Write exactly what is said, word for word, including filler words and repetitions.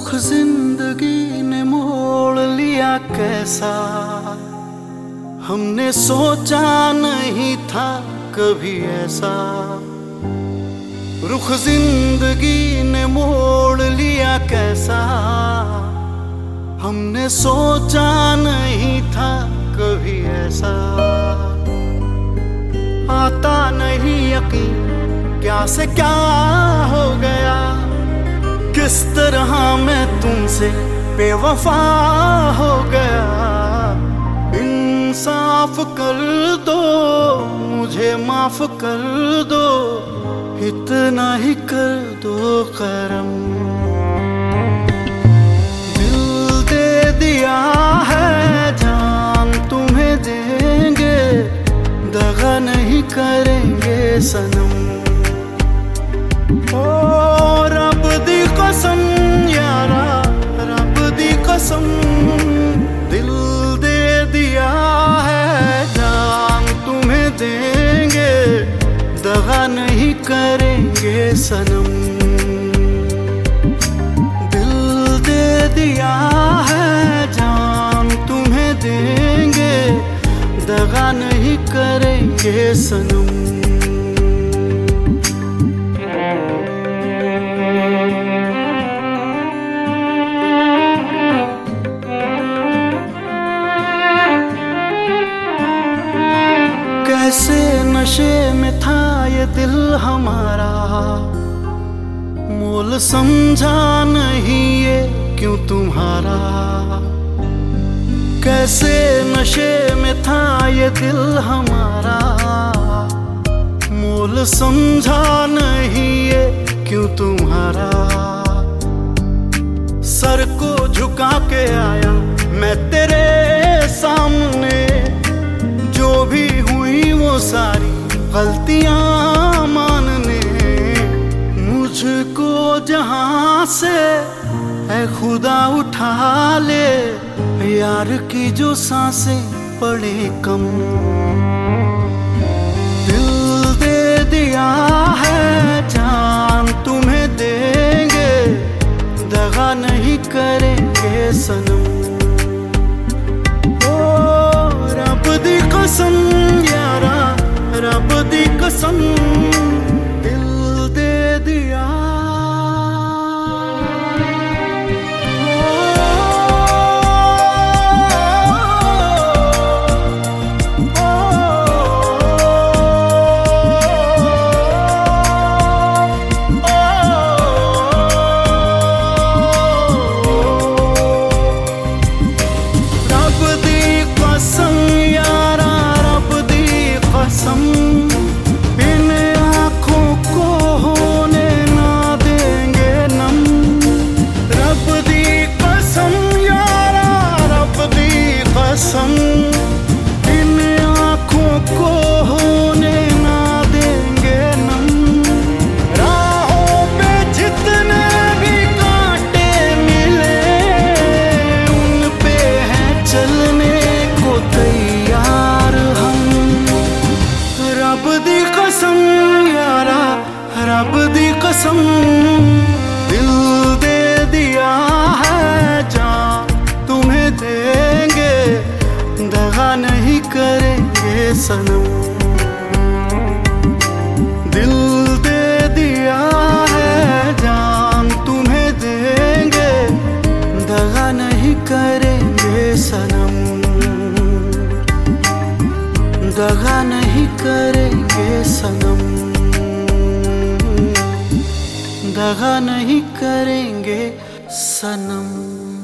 रुख जिंदगी ने मोड़ लिया कैसा, हमने सोचा नहीं था कभी ऐसा। रुख जिंदगी ने मोड़ लिया कैसा, हमने सोचा नहीं था कभी ऐसा। आता नहीं यकीन क्या से क्या हो गया, किस तरह मैं तुमसे बेवफा हो गया। इंसाफ कर दो, मुझे माफ कर दो, इतना ही कर दो करम। दिल दे दिया है जान तुम्हें देंगे, दगा नहीं करेंगे सनम। ओ रब दी कसम यारा, रब दी कसम, दिल दे दिया है जान तुम्हें देंगे, दगा नहीं करेंगे सनम। दिल दे दिया है जान तुम्हें देंगे, दगा नहीं करेंगे सनम। कैसे नशे में था ये दिल हमारा, मोल समझा नहीं ये क्यों तुम्हारा। कैसे नशे में था ये दिल हमारा, मोल समझा नहीं ये क्यों तुम्हारा। सर को झुका के आया मैं तेरे सामने, जो भी हुई वो सारी गलतियां मानने। मुझको जहां से है खुदा उठा ले, यार की जो सांसें पड़े कम। दिल दे दिया है जान तुम्हें देंगे, दगा नहीं करेंगे सनम। ओ रब दी कसम यारा, रब दी कसम, दिल दे दिया। इन आँखों को होने ना देंगे नम। रब दी कसम यारा, रब दी कसम, इन आँखों को होने ना देंगे नम। राहों पे जितने भी कांटे मिले, उन पे है चलने को तैयार हम। रब दी कसम यारा, रब दी कसम, दिल दे दिया है जान तुम्हें देंगे, दगा नहीं करेंगे सनम। दिल दे दिया है जान तुम्हें देंगे, दगा नहीं करेंगे सनम। दगा नहीं करेंगे सनम, दगा नहीं करेंगे सनम।